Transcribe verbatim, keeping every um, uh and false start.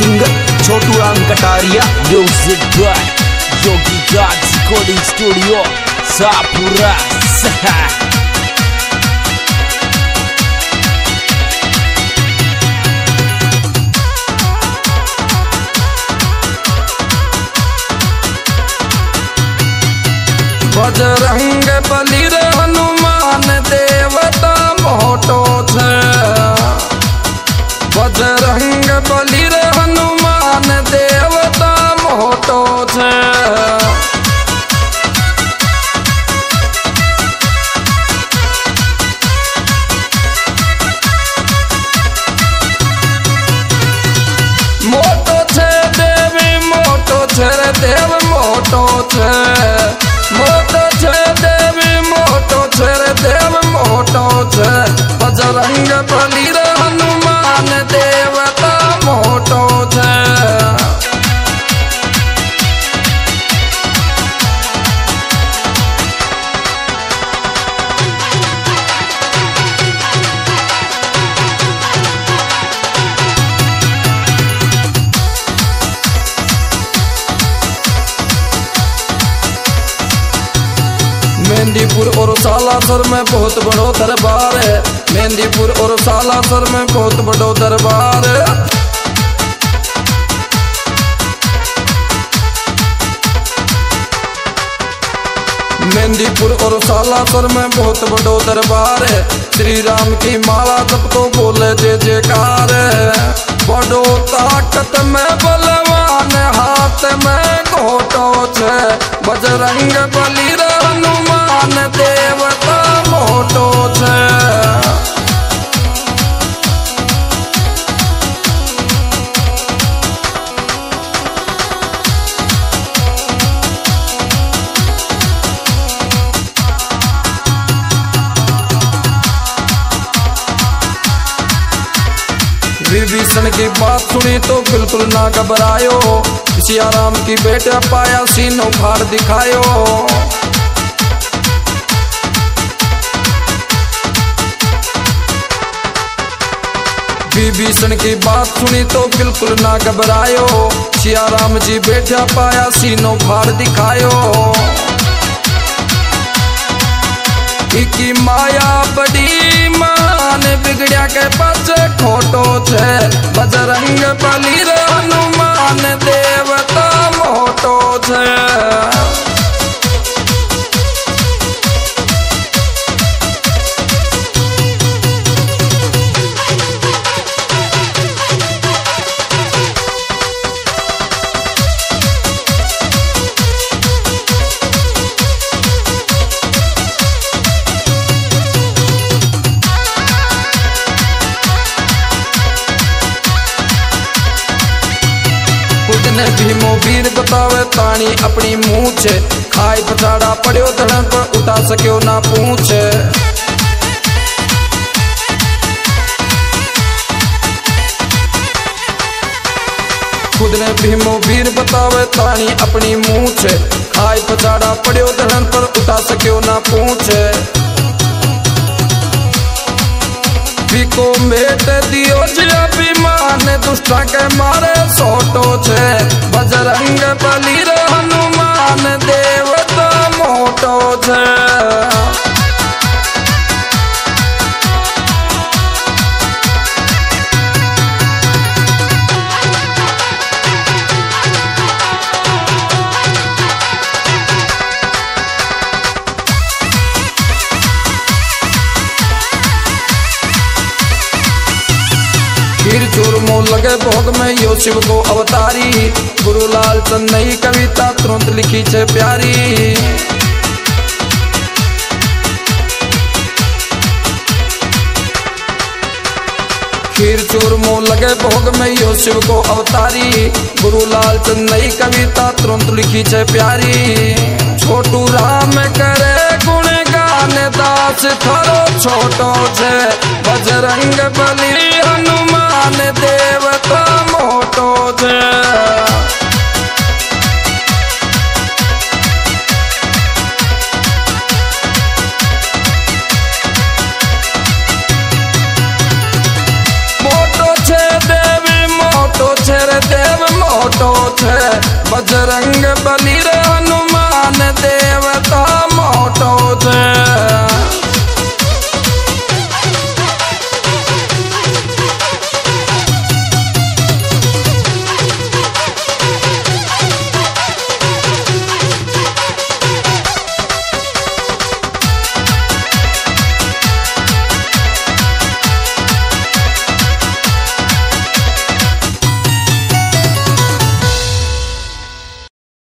Singer Chhotu Ram Kataria, music by Yogi Raj recording studio Shahpura. Bajrang Bali रे हनुमान देवता मोटो छे। बजरंग बली रे हनुमान देवता मोटो छे। मोटो छे देवी मोटो छे रे देव मोटो छे। मोटो छे देवी मोटो छे रे देव मोटो छे। बजरंग बली रे हनुमान देवता मोटो छे। मेहंदीपुर और सालासर में बहुत बड़ो दरबार है। मेहंदीपुर और सालासर में बहुत बड़ो दरबार है। मेहंदीपुर और सालासर में बहुत बड़ो दरबार है। श्री राम की माला जब तो बोले जय जयकार है। बड़ो ताकत में बलवान हाथ में घोटो छे। बजरंग बली रे हनुमान देवता मोटो छे। विभीषण की बात सुनी तो बिल्कुल ना घबरायो। सिया राम की बेटा पाया सीनो फाड़ दिखायो। विभीषण की बात सुनी तो बिल्कुल ना घबरायो। सिया राम जी बेटा पाया सीनो फाड़ दिखायो। इकी माया बड़ी मान बिगड़िया के पाछे खोटो छे। बजरंग बली रे हनुमान देवता मोटो छे। ने भीमो वीर बतावे तानी अपनी मुँह छे। खाई पछाड़ा पड़ो धड़न पर उठा सक्यो ना पूछे। खुद ने भीमो वीर बतावे तानी अपनी मुँह छे। खाई पछाड़ा पड़ो धड़न पर उठा सक्यो ना पूछे। को मेट दियो जे अभिमान दुष्टा के मारे सोटो छे। बजरंग बली रे हनुमान देवता मोटो छे। वीर चूरमो लगे भोग में यो शिव को अवतारी। गुरुलाल चन्नई कविता तुरंत लिखी छे प्यारी। खीर चूरमो लगे भोग में यो शिव को अवतारी। गुरुलाल चन्नई कविता तुरंत लिखी छे प्यारी। छोटू राम करे गुणगान दास थारो छोटो छे। बजरंग बली हनुमान देवता